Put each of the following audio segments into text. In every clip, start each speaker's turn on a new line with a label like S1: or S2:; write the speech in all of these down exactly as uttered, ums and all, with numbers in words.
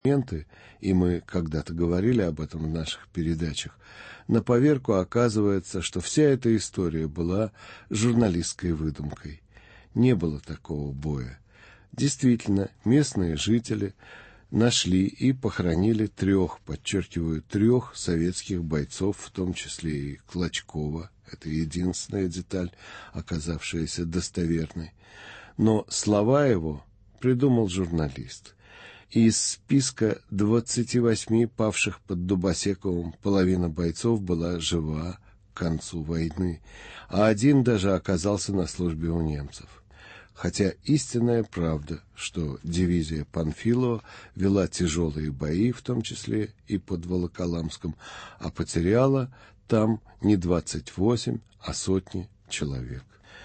S1: и мы когда-то говорили об этом в наших передачах, на поверку оказывается, что вся эта история была журналистской выдумкой. Не было такого боя. Действительно, местные жители нашли и похоронили трех, подчеркиваю, трех советских бойцов, в том числе и Клочкова. Это единственная деталь, оказавшаяся достоверной. Но слова его придумал журналист. Из списка двадцати восьми павших под Дубосековым половина бойцов была жива к концу войны, а один даже оказался на службе у немцев. Хотя истинная правда, что дивизия Панфилова вела тяжелые бои, в том числе и под Волоколамском, а потеряла там не двадцать восемь, а сотни человек.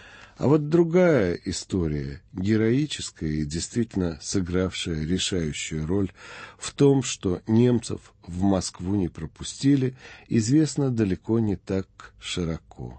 S1: А вот другая история, героическая и действительно сыгравшая решающую роль в том, что немцев в Москву не пропустили, известна далеко не так широко.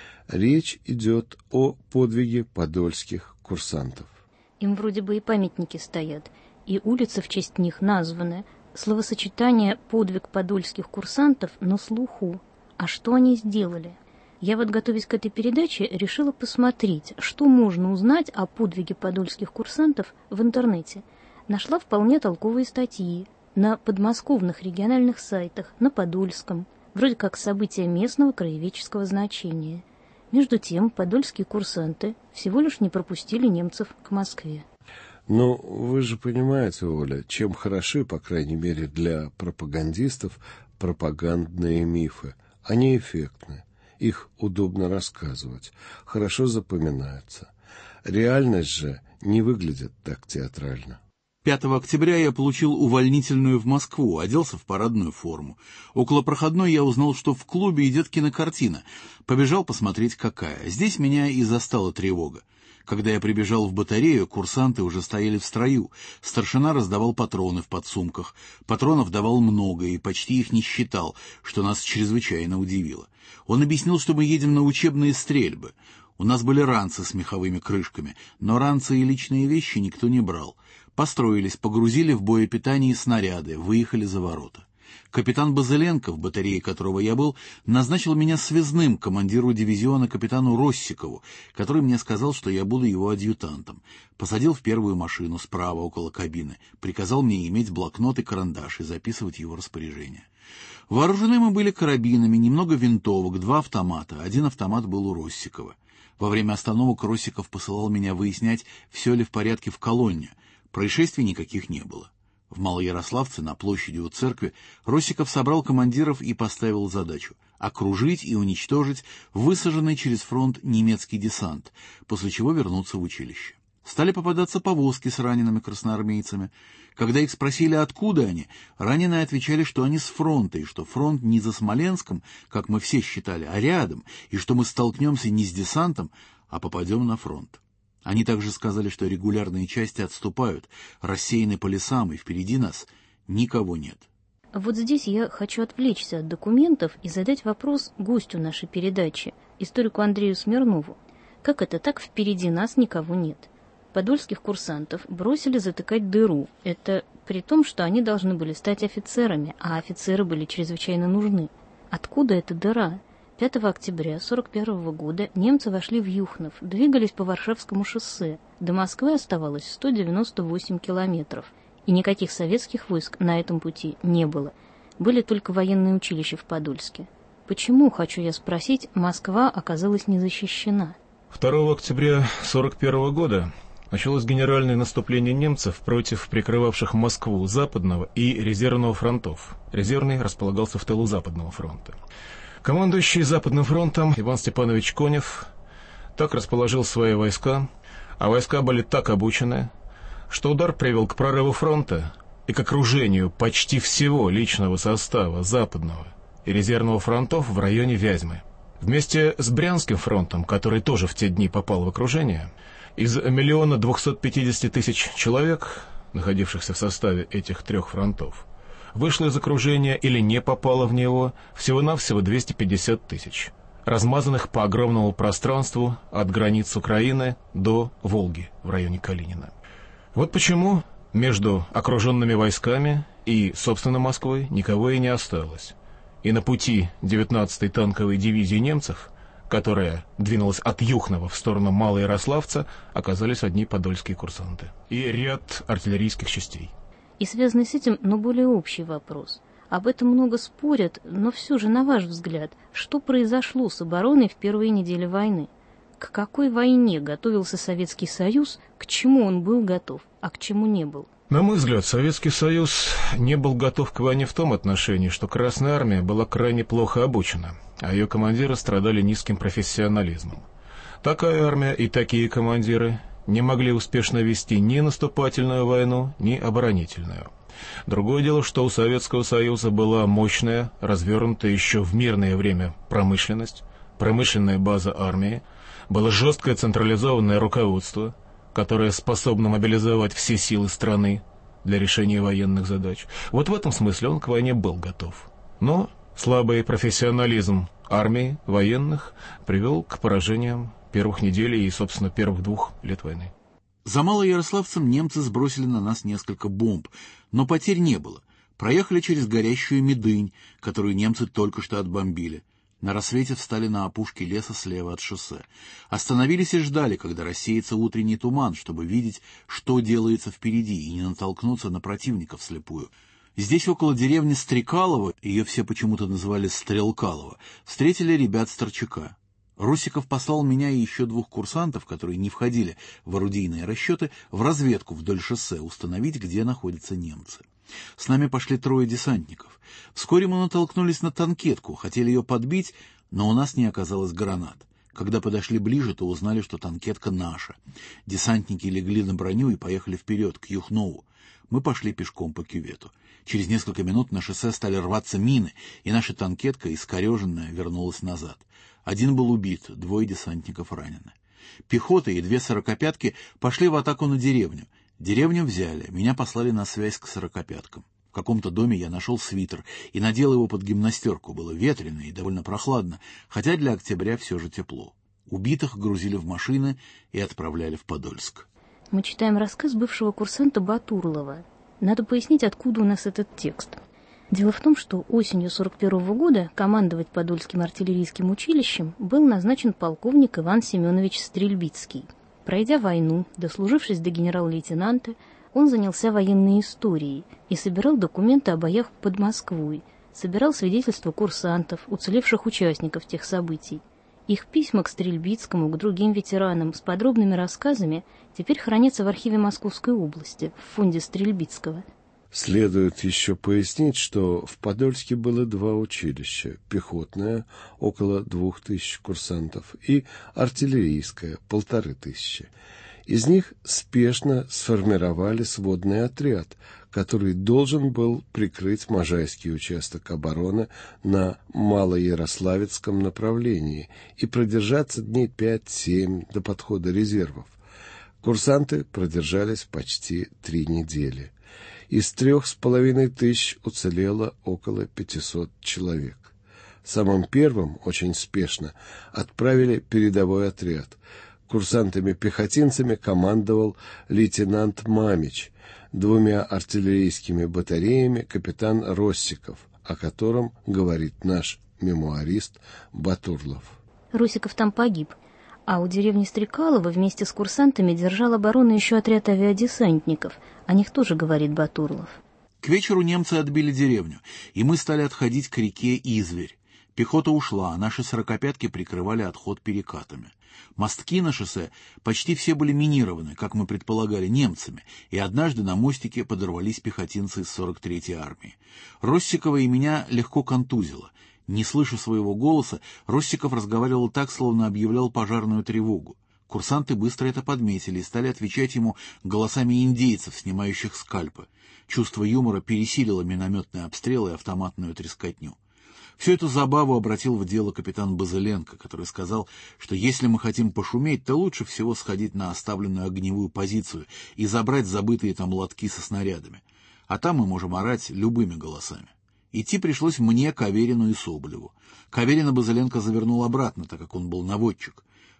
S1: Речь идет о подвиге подольских курсантов.
S2: Им вроде бы и памятники стоят, и улицы в честь них названы. Словосочетание «подвиг подольских курсантов» на слуху. А что они сделали? Я вот, готовясь к этой передаче, решила посмотреть, что можно узнать о подвиге подольских курсантов в интернете. Нашла вполне толковые статьи на подмосковных региональных сайтах, на подольском, вроде как события местного краеведческого значения. Между тем, подольские курсанты всего лишь не пропустили немцев к Москве.
S1: Ну, вы же понимаете, Оля, чем хороши, по крайней мере для пропагандистов, пропагандные мифы. Они эффектны. Их удобно рассказывать, хорошо запоминаются. Реальность же не выглядит так театрально.
S3: пятого октября я получил увольнительную в Москву, оделся в парадную форму. Около проходной я узнал, что в клубе идет кинокартина. Побежал посмотреть, какая. Здесь меня и застала тревога. Когда я прибежал в батарею, курсанты уже стояли в строю. Старшина раздавал патроны в подсумках. Патронов давал много и почти их не считал, что нас чрезвычайно удивило. Он объяснил, что мы едем на учебные стрельбы. У нас были ранцы с меховыми крышками, но ранцы и личные вещи никто не брал. Построились, погрузили в боепитание снаряды, выехали за ворота. Капитан Базыленко, в батарее которого я был, назначил меня связным командиру дивизиона капитану Россикову, который мне сказал, что я буду его адъютантом. Посадил в первую машину справа около кабины, приказал мне иметь блокнот и карандаш и записывать его распоряжение. Вооружены мы были карабинами, немного винтовок, два автомата. Один автомат был у Россикова. Во время остановок Россиков посылал меня выяснять, все ли в порядке в колонне. Происшествий никаких не было. В Малоярославце, на площади у церкви, Россиков собрал командиров и поставил задачу — окружить и уничтожить высаженный через фронт немецкий десант, после чего вернуться в училище. Стали попадаться повозки с ранеными красноармейцами. Когда их спросили, откуда они, раненые отвечали, что они с фронта, и что фронт не за Смоленском, как мы все считали, а рядом, и что мы столкнемся не с десантом, а попадем на фронт. Они также сказали, что регулярные части отступают, рассеяны по лесам, и впереди нас никого нет.
S2: Вот здесь я хочу отвлечься от документов и задать вопрос гостю нашей передачи, историку Андрею Смирнову. Как это так впереди нас никого нет? Подольских курсантов бросили затыкать дыру. Это при том, что они должны были стать офицерами, а офицеры были чрезвычайно нужны. Откуда эта дыра? пятого октября сорок первого года немцы вошли в Юхнов, двигались по Варшавскому шоссе. До Москвы оставалось сто девяносто восемь километров, и никаких советских войск на этом пути не было. Были только военные училища в Подольске. Почему, хочу я спросить, Москва оказалась не защищена?
S4: второго октября сорок первого года началось генеральное наступление немцев против прикрывавших Москву Западного и Резервного фронтов. Резервный располагался в тылу Западного фронта. Командующий Западным фронтом Иван Степанович Конев так расположил свои войска, а войска были так обучены, что удар привел к прорыву фронта и к окружению почти всего личного состава Западного и Резервного фронтов в районе Вязьмы. Вместе с Брянским фронтом, который тоже в те дни попал в окружение, из миллиона двухсот пятидесяти тысяч человек, находившихся в составе этих трех фронтов, вышло из окружения или не попало в него всего-навсего двести пятьдесят тысяч, размазанных по огромному пространству от границ Украины до Волги в районе Калинина. Вот почему между окруженными войсками и, собственно, Москвой никого и не осталось. И на пути девятнадцатой танковой дивизии немцев, которая двинулась от Юхнова в сторону Малоярославца, оказались одни подольские курсанты и ряд артиллерийских частей.
S2: И связанный с этим, но более общий вопрос. Об этом много спорят, но все же, на ваш взгляд, что произошло с обороной в первые недели войны? К какой войне готовился Советский Союз, к чему он был готов, а к чему не был?
S4: На мой взгляд, Советский Союз не был готов к войне в том отношении, что Красная Армия была крайне плохо обучена, а ее командиры страдали низким профессионализмом. Такая армия и такие командиры не могли успешно вести ни наступательную войну, ни оборонительную. Другое дело, что у Советского Союза была мощная, развернутая еще в мирное время промышленность, промышленная база армии, было жесткое централизованное руководство, которое способно мобилизовать все силы страны для решения военных задач. Вот в этом смысле он к войне был готов. Но слабый профессионализм армии, военных, привел к поражениям первых недель и, собственно, первых двух лет войны.
S3: За Малоярославцем немцы сбросили на нас несколько бомб, но потерь не было. Проехали через горящую Медынь, которую немцы только что отбомбили. На рассвете встали на опушке леса слева от шоссе. Остановились и ждали, когда рассеется утренний туман, чтобы видеть, что делается впереди, и не натолкнуться на противника вслепую. Здесь, около деревни Стрекалово, ее все почему-то называли Стрелкалово, встретили ребят с Торчака. Русиков послал меня и еще двух курсантов, которые не входили в орудийные расчеты, в разведку вдоль шоссе, установить, где находятся немцы. С нами пошли трое десантников. Вскоре мы натолкнулись на танкетку, хотели ее подбить, но у нас не оказалось гранат. Когда подошли ближе, то узнали, что танкетка наша. Десантники легли на броню и поехали вперед, к Юхнову. Мы пошли пешком по кювету. Через несколько минут на шоссе стали рваться мины, и наша танкетка, искореженная, вернулась назад. Один был убит, двое десантников ранены. Пехота и две сорокопятки пошли в атаку на деревню. Деревню взяли, меня послали на связь к сорокопяткам. В каком-то доме я нашел свитер и надел его под гимнастерку. Было ветрено и довольно прохладно, хотя для октября все же тепло. Убитых грузили в машины и отправляли в Подольск.
S2: Мы читаем рассказ бывшего курсанта Батурлова. Надо пояснить, откуда у нас этот текст. Дело в том, что осенью сорок первого года командовать Подольским артиллерийским училищем был назначен полковник Иван Семенович Стрельбицкий. Пройдя войну, дослужившись до генерал-лейтенанта, он занялся военной историей и собирал документы о боях под Москвой, собирал свидетельства курсантов, уцелевших участников тех событий. Их письма к Стрельбицкому, к другим ветеранам с подробными рассказами теперь хранятся в архиве Московской области, в фонде Стрельбицкого.
S1: Следует еще пояснить, что в Подольске было два училища: пехотное – около двух тысяч курсантов и артиллерийское – полторы тысячи. Из них спешно сформировали сводный отряд, который должен был прикрыть Можайский участок обороны на Малоярославецком направлении и продержаться дней пять-семь до подхода резервов. Курсанты продержались почти три недели. Из трех с половиной тысяч уцелело около пятисот человек. Самым первым, очень спешно, отправили передовой отряд. Курсантами-пехотинцами командовал лейтенант Мамич, двумя артиллерийскими батареями капитан Россиков, о котором говорит наш мемуарист Батурлов.
S2: Россиков там погиб, а у деревни Стрекалово вместе с курсантами держал оборону еще отряд авиадесантников. О них тоже говорит Батурлов.
S3: К вечеру немцы отбили деревню, и мы стали отходить к реке Изверь. Пехота ушла, а наши сорокопятки прикрывали отход перекатами. Мостки на шоссе почти все были минированы, как мы предполагали, немцами, и однажды на мостике подорвались пехотинцы из сорок третьей армии. Россикова и меня легко контузило. Не слыша своего голоса, Россиков разговаривал так, словно объявлял пожарную тревогу. Курсанты быстро это подметили и стали отвечать ему голосами индейцев, снимающих скальпы. Чувство юмора пересилило минометный обстрел и автоматную трескотню. Всю эту забаву обратил в дело капитан Базыленко, который сказал, что если мы хотим пошуметь, то лучше всего сходить на оставленную огневую позицию и забрать забытые там лотки со снарядами. А там мы можем орать любыми голосами. Идти пришлось мне, Каверину и Соболеву. Каверина Базыленко завернул обратно, так как он был наводчик.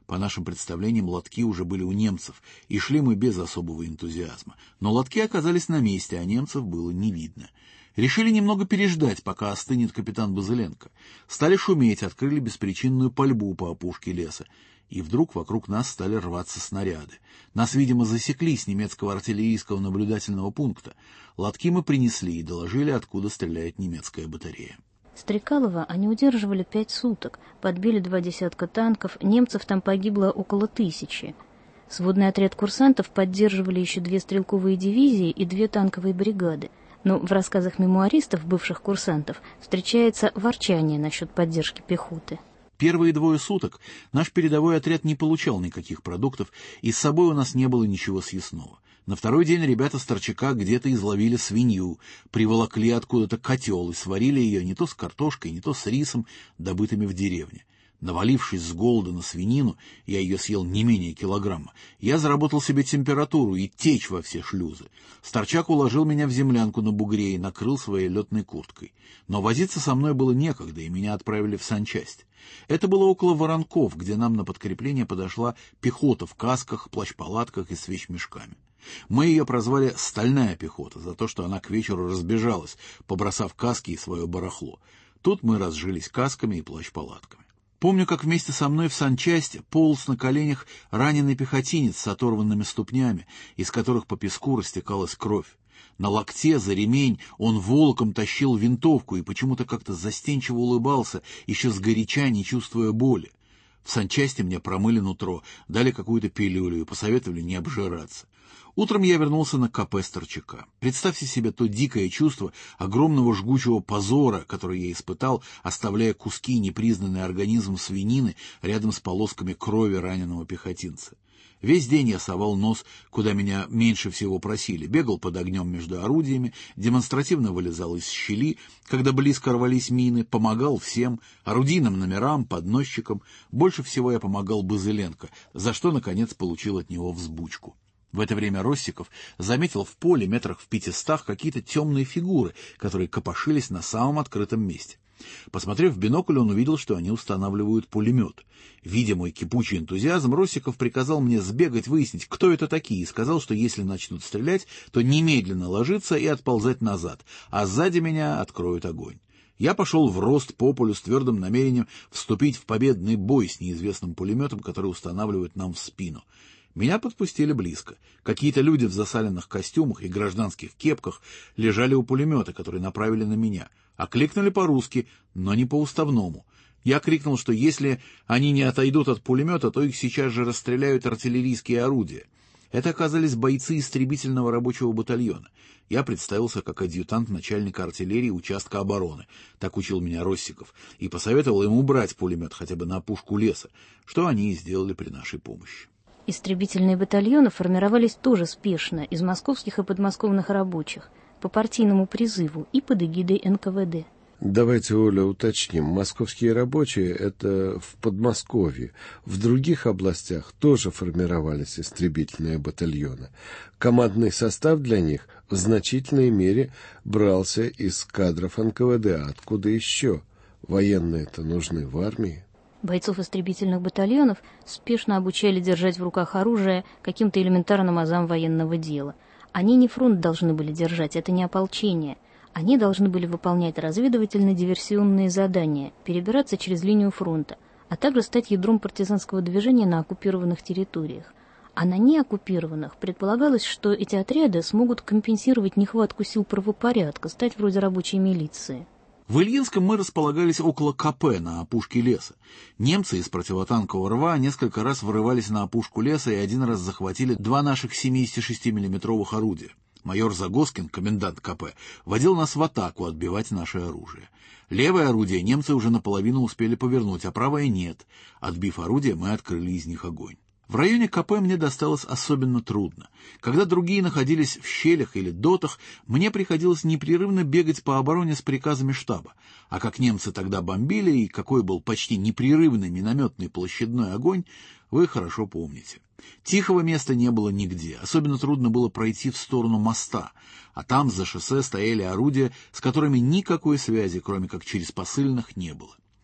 S3: По нашим представлениям, лотки уже были у немцев, и шли мы без особого энтузиазма. Но лотки оказались на месте, а немцев было не видно. Решили немного переждать, пока остынет капитан Базыленко. Стали шуметь, открыли беспричинную пальбу по опушке леса. И вдруг вокруг нас стали рваться снаряды. Нас, видимо, засекли с немецкого артиллерийского наблюдательного пункта. Лотки мы принесли и доложили, откуда стреляет немецкая батарея.
S2: Стрекалово они удерживали пять суток, подбили два десятка танков, немцев там погибло около тысячи. Сводный отряд курсантов поддерживали еще две стрелковые дивизии и две танковые бригады. Но в рассказах мемуаристов, бывших курсантов, встречается ворчание насчет поддержки пехоты.
S3: Первые двое суток наш передовой отряд не получал никаких продуктов, и с собой у нас не было ничего съестного. На второй день ребята с Торчака где-то изловили свинью, приволокли откуда-то котел и сварили ее не то с картошкой, не то с рисом, добытыми в деревне. Навалившись с голода на свинину, я ее съел не менее килограмма, я заработал себе температуру и течь во все шлюзы. Старчак уложил меня в землянку на бугре и накрыл своей летной курткой. Но возиться со мной было некогда, и меня отправили в санчасть. Это было около Воронков, где нам на подкрепление подошла пехота в касках, плащ-палатках и с вещмешками. Мы ее прозвали «стальная пехота» за то, что она к вечеру разбежалась, побросав каски и свое барахло. Тут мы разжились касками и плащ-палатками. Помню, как вместе со мной в санчасть полз на коленях раненый пехотинец с оторванными ступнями, из которых по песку растекалась кровь. На локте за ремень он волоком тащил винтовку и почему-то как-то застенчиво улыбался, еще сгоряча, не чувствуя боли. В санчасти мне промыли нутро, дали какую-то пилюлю и посоветовали не обжираться. Утром я вернулся на КП Старчака. Представьте себе то дикое чувство огромного жгучего позора, которое я испытал, оставляя куски непризнанный организм свинины рядом с полосками крови раненого пехотинца. Весь день я совал нос, куда меня меньше всего просили, бегал под огнем между орудиями, демонстративно вылезал из щели, когда близко рвались мины, помогал всем, орудийным номерам, подносчикам. Больше всего я помогал Базыленко, за что, наконец, получил от него взбучку. В это время Россиков заметил в поле метрах в пятистах какие-то темные фигуры, которые копошились на самом открытом месте. Посмотрев в бинокль, он увидел, что они устанавливают пулемет. Видя мой кипучий энтузиазм, Россиков приказал мне сбегать, выяснить, кто это такие, и сказал, что если начнут стрелять, то немедленно ложиться и отползать назад, а сзади меня откроют огонь. Я пошел в рост по полю с твердым намерением вступить в победный бой с неизвестным пулеметом, который устанавливают нам в спину. Меня подпустили близко. Какие-то люди в засаленных костюмах и гражданских кепках лежали у пулемета, который направили на меня. Окликнули по-русски, но не по-уставному. Я крикнул, что если они не отойдут от пулемета, то их сейчас же расстреляют артиллерийские орудия. Это оказались бойцы истребительного рабочего батальона. Я представился как адъютант начальника артиллерии участка обороны, так учил меня Россиков, и посоветовал им убрать пулемет хотя бы на опушку леса, что они и сделали при нашей помощи.
S2: Истребительные батальоны формировались тоже спешно из московских и подмосковных рабочих, по партийному призыву и под эгидой эн ка вэ дэ.
S1: Давайте, Оля, уточним. Московские рабочие — это в Подмосковье. В других областях тоже формировались истребительные батальоны. Командный состав для них в значительной мере брался из кадров эн ка вэ дэ. Откуда еще? Военные-то нужны в армии.
S2: Бойцов истребительных батальонов спешно обучали держать в руках оружие каким-то элементарным азам военного дела. Они не фронт должны были держать, это не ополчение. Они должны были выполнять разведывательно-диверсионные задания, перебираться через линию фронта, а также стать ядром партизанского движения на оккупированных территориях. А на неоккупированных предполагалось, что эти отряды смогут компенсировать нехватку сил правопорядка, стать вроде рабочей милиции.
S3: В Ильинском мы располагались около КП на опушке леса. Немцы из противотанкового рва несколько раз врывались на опушку леса и один раз захватили два наших семидесятишестимиллиметровых орудия. Майор Загоскин, комендант КП, водил нас в атаку отбивать наше оружие. Левое орудие немцы уже наполовину успели повернуть, а правое нет. Отбив орудие, мы открыли из них огонь. В районе КП мне досталось особенно трудно. Когда другие находились в щелях или дотах, мне приходилось непрерывно бегать по обороне с приказами штаба. А как немцы тогда бомбили и какой был почти непрерывный минометный площадной огонь, вы хорошо помните. Тихого места не было нигде. Особенно трудно было пройти в сторону моста, а там за шоссе стояли орудия, с которыми никакой связи, кроме как через посыльных, не было.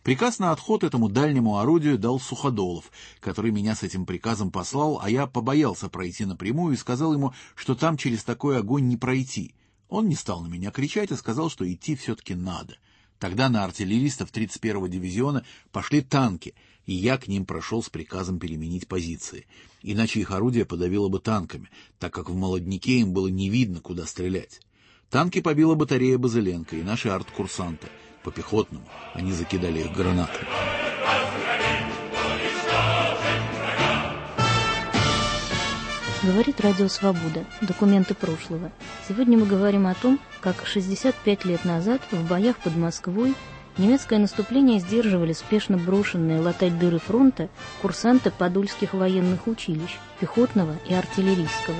S3: Приказ на отход этому дальнему орудию дал Суходолов, который меня с этим приказом послал, а я побоялся пройти напрямую и сказал ему, что там через такой огонь не пройти. Он не стал на меня кричать, а сказал, что идти все-таки надо. Тогда на артиллеристов тридцать первого дивизиона пошли танки, и я к ним прошел с приказом переменить позиции. Иначе их орудие подавило бы танками, так как в молодняке им было не видно, куда стрелять. Танки побила батарея Базыленко и наши арткурсанты. По пехотному они закидали их гранатами.
S2: Говорит Радио Свобода. Документы прошлого. Сегодня мы говорим о том, как шестьдесят пять лет назад в боях под Москвой немецкое наступление сдерживали спешно брошенные латать дыры фронта курсанты подольских военных училищ, пехотного и артиллерийского.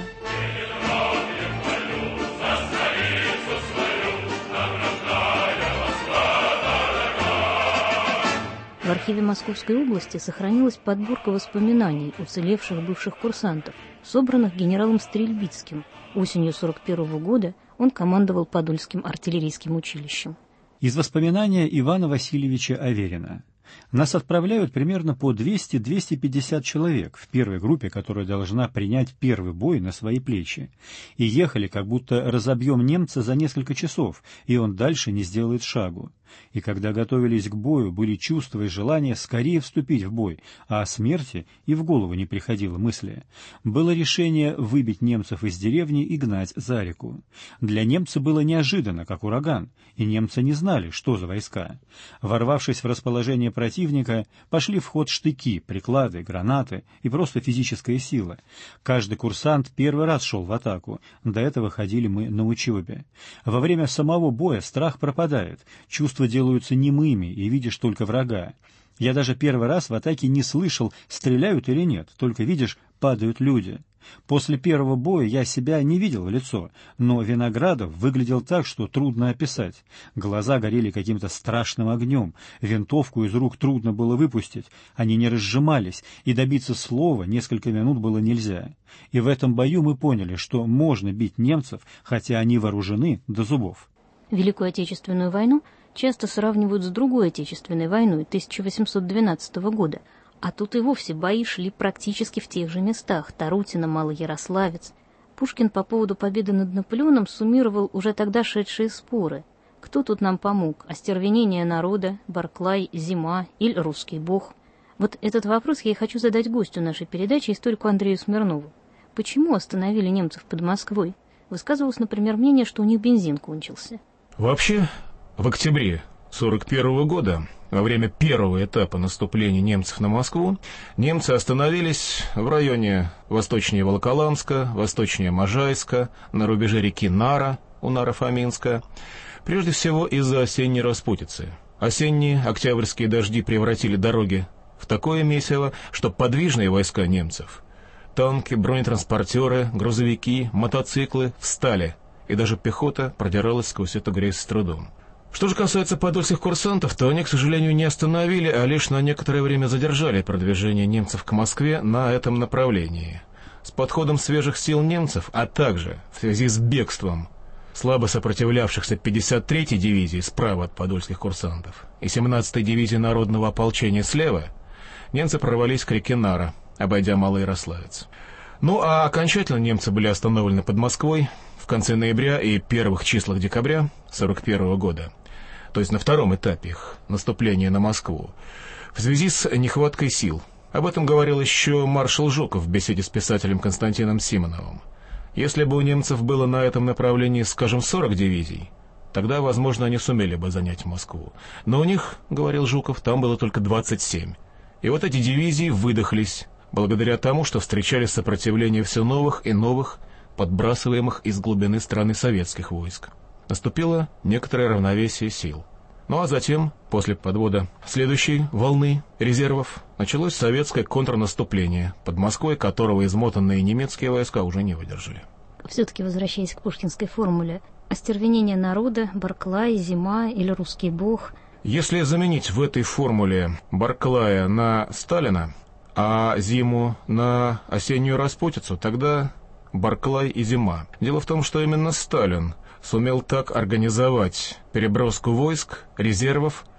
S2: В архиве Московской области сохранилась подборка воспоминаний уцелевших бывших курсантов, собранных генералом Стрельбицким. Осенью сорок первого года он командовал Подольским артиллерийским училищем.
S5: Из воспоминания Ивана Васильевича Аверина. Нас отправляют примерно по двести — двести пятьдесят человек в первой группе, которая должна принять первый бой на свои плечи. И ехали, как будто разобьем немца за несколько часов, и он дальше не сделает шагу. И когда готовились к бою, были чувства и желания скорее вступить в бой, а о смерти и в голову не приходило мысли. Было решение выбить немцев из деревни и гнать за реку. Для немца было неожиданно, как ураган, и немцы не знали, что за войска. Ворвавшись в расположение противника, пошли в ход штыки, приклады, гранаты и просто физическая сила. Каждый курсант первый раз шел в атаку, до этого ходили мы на учебе. Во время самого боя страх пропадает, чувства делаются немыми, и видишь только врага. Я даже первый раз в атаке не слышал, стреляют или нет, только видишь, падают люди. После первого боя я себя не видел в лицо, но Виноградов выглядел так, что трудно описать. Глаза горели каким-то страшным огнем, винтовку из рук трудно было выпустить, они не разжимались, и добиться слова несколько минут было нельзя. И в этом бою мы поняли, что можно бить немцев, хотя они вооружены до зубов.
S2: Великую Отечественную войну часто сравнивают с другой Отечественной войной тысяча восемьсот двенадцатого года, а тут и вовсе бои шли практически в тех же местах — Тарутино, Малоярославец. Пушкин по поводу победы над Наполеоном суммировал уже тогда шедшие споры. Кто тут нам помог? Остервенение народа, Барклай, зима или русский бог? Вот этот вопрос я и хочу задать гостю нашей передачи, историку Андрею Смирнову. Почему остановили немцев под Москвой? Высказывалось, например, мнение, что у них бензин кончился.
S4: Вообще, в октябре сорок первого года, во время первого этапа наступления немцев на Москву, немцы остановились в районе восточнее Волоколамска, восточнее Можайска, на рубеже реки Нара, у Наро-Фоминска, прежде всего из-за осенней распутицы. Осенние октябрьские дожди превратили дороги в такое месиво, что подвижные войска немцев, танки, бронетранспортеры, грузовики, мотоциклы встали, и даже пехота продиралась сквозь эту грязь с трудом. Что же касается подольских курсантов, то они, к сожалению, не остановили, а лишь на некоторое время задержали продвижение немцев к Москве на этом направлении. С подходом свежих сил немцев, а также в связи с бегством слабо сопротивлявшихся пятьдесят третьей дивизии справа от подольских курсантов и семнадцатой дивизии народного ополчения слева, немцы прорвались к реке Нара, обойдя Малоярославец. Ну а окончательно немцы были остановлены под Москвой в конце ноября и первых числах декабря сорок первого года, то есть на втором этапе их наступления на Москву, в связи с нехваткой сил. Об этом говорил еще маршал Жуков в беседе с писателем Константином Симоновым. Если бы у немцев было на этом направлении, скажем, сорок дивизий, тогда, возможно, они сумели бы занять Москву. Но у них, говорил Жуков, там было только двадцать семь. И вот эти дивизии выдохлись, благодаря тому, что встречали сопротивление все новых и новых, подбрасываемых из глубины страны советских войск. Наступило некоторое равновесие сил. Ну а затем, после подвода следующей волны резервов, началось советское контрнаступление, под Москвой которого измотанные немецкие войска уже не выдержали.
S2: Все-таки возвращаясь к пушкинской формуле, остервенение народа, Барклай, зима или русский бог.
S4: Если заменить в этой формуле Барклая на Сталина, а зиму на осеннюю распутицу, тогда Барклай и зима. Дело в том, что именно Сталин сумел так организовать переброску войск, резервов,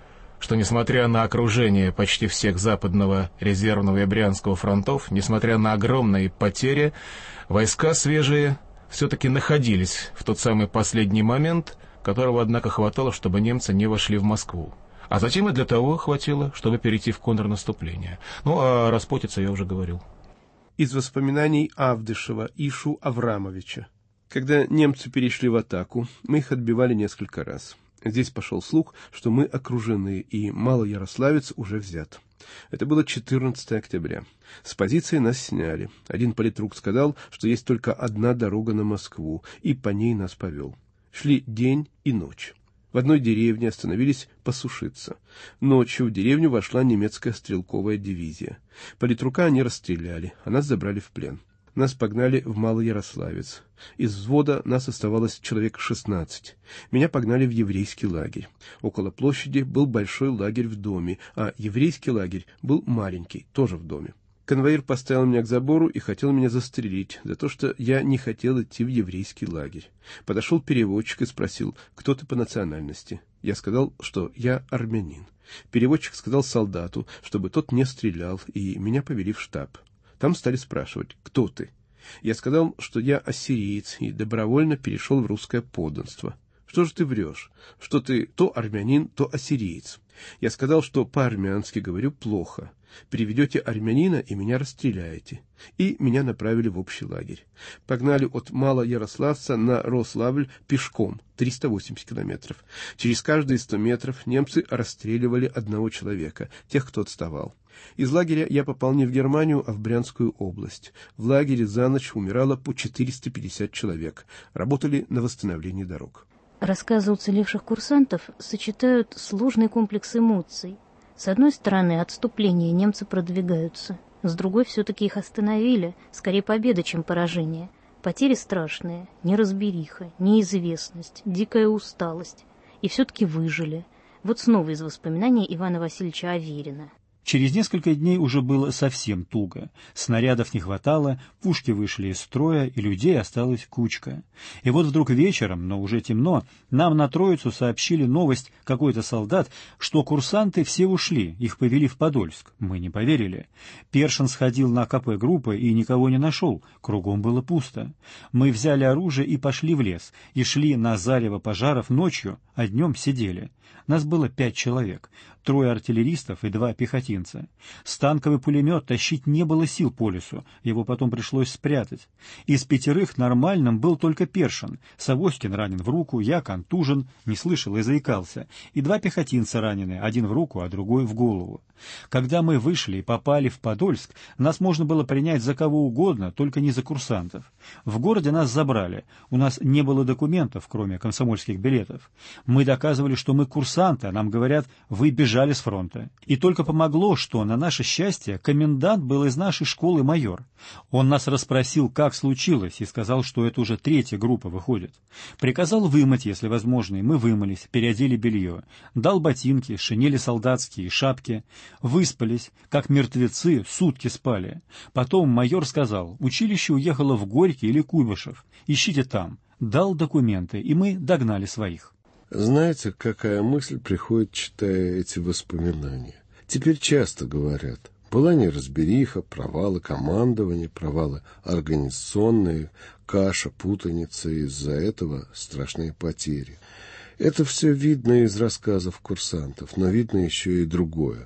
S4: что, несмотря на окружение почти всех Западного, Резервного и Брянского фронтов, несмотря на огромные потери, войска свежие все-таки находились в тот самый последний момент, которого, однако, хватало, чтобы немцы не вошли в Москву. А затем и для того хватило, чтобы перейти в контрнаступление. Ну, а распутиться я уже говорил.
S6: Из воспоминаний Авдышева Ишу Аврамовича. Когда немцы перешли в атаку, мы их отбивали несколько раз. Здесь пошел слух, что мы окружены, и Малоярославец уже взят. Это было четырнадцатого октября. С позиции нас сняли. Один политрук сказал, что есть только одна дорога на Москву, и по ней нас повел. Шли день и ночь. В одной деревне остановились посушиться. Ночью в деревню вошла немецкая стрелковая дивизия. Политрука они расстреляли, а нас забрали в плен. Нас погнали в Малоярославец. Из взвода нас оставалось человек шестнадцать. Меня погнали в еврейский лагерь. Около площади был большой лагерь в доме, а еврейский лагерь был маленький, тоже в доме. Конвоир поставил меня к забору и хотел меня застрелить за то, что я не хотел идти в еврейский лагерь. Подошел переводчик и спросил, кто ты по национальности. Я сказал, что я армянин. Переводчик сказал солдату, чтобы тот не стрелял, и меня повели в штаб. Там стали спрашивать, кто ты. Я сказал, что я ассириец, и добровольно перешел в русское подданство. Что же ты врешь? Что ты то армянин, то ассириец. Я сказал, что по-армянски говорю плохо. Приведете армянина и меня расстреляете. И меня направили в общий лагерь. Погнали от Малоярославца на Рославль пешком, триста восемьдесят километров. Через каждые сто метров немцы расстреливали одного человека, тех, кто отставал. Из лагеря я попал не в Германию, а в Брянскую область. В лагере за ночь умирало по четыреста пятьдесят человек. Работали на восстановлении дорог.
S2: Рассказы уцелевших курсантов сочетают сложный комплекс эмоций. С одной стороны, отступление немцы продвигаются. С другой, все-таки их остановили. Скорее победа, чем поражение. Потери страшные. Неразбериха, неизвестность, дикая усталость. И все-таки выжили. Вот снова из воспоминаний Ивана Васильевича Аверина.
S5: Через несколько дней уже было совсем туго. Снарядов не хватало, пушки вышли из строя, и людей осталась кучка. И вот вдруг вечером, но уже темно, нам на Троицу сообщили новость какой-то солдат, что курсанты все ушли, их повели в Подольск. Мы не поверили. Першин сходил на ка пэ группы и никого не нашел, кругом было пусто. Мы взяли оружие и пошли в лес, и шли на зарево пожаров ночью, а днем сидели. Нас было пять человек, трое артиллеристов и два пехотинца. Станковый пулемет тащить не было сил по лесу, его потом пришлось спрятать. Из пятерых нормальным был только Першин. Савоськин ранен в руку, я контужен, не слышал и заикался. И два пехотинца ранены, один в руку, а другой в голову. Когда мы вышли и попали в Подольск, нас можно было принять за кого угодно, только не за курсантов. В городе нас забрали, у нас не было документов, кроме комсомольских билетов. Мы доказывали, что мы курсанты, а нам говорят, вы бежали с фронта. И только помогло, что, на наше счастье, комендант был из нашей школы майор. Он нас расспросил, как случилось, и сказал, что это уже третья группа выходит. Приказал вымыть, если возможно, и мы вымылись, переодели белье. Дал ботинки, шинели солдатские, шапки. Выспались, как мертвецы, сутки спали. Потом майор сказал, училище уехало в Горький или Куйбышев, ищите там. Дал документы, и мы догнали своих.
S1: Знаете, какая мысль приходит, читая эти воспоминания? Теперь часто говорят, была неразбериха, провалы командования, провалы организационные, каша, путаница, из-за этого страшные потери. Это все видно из рассказов курсантов, но видно еще и другое.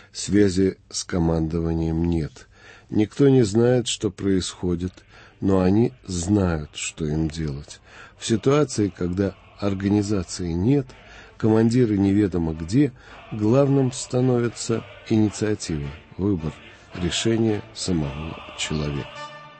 S1: Связи с командованием нет. Никто не знает, что происходит, но они знают, что им делать. В ситуации, когда организации нет, командиры неведомо где, главным становится инициатива, выбор, решение самого человека.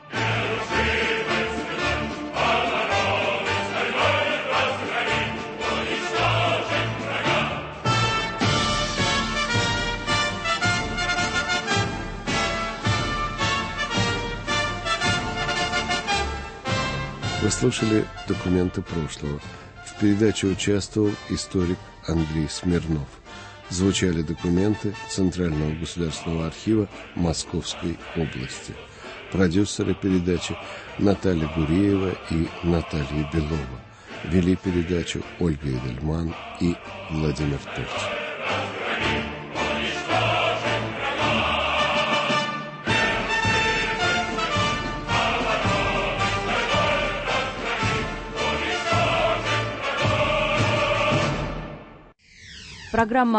S1: Вы слушали «Документы прошлого». В передаче участвовал историк Андрей Смирнов. Звучали документы Центрального государственного архива Московской области. Продюсеры передачи Наталья Гуреева и Наталья Белова. Вели передачу Ольга Эдельман и Владимир Торч.
S7: Программа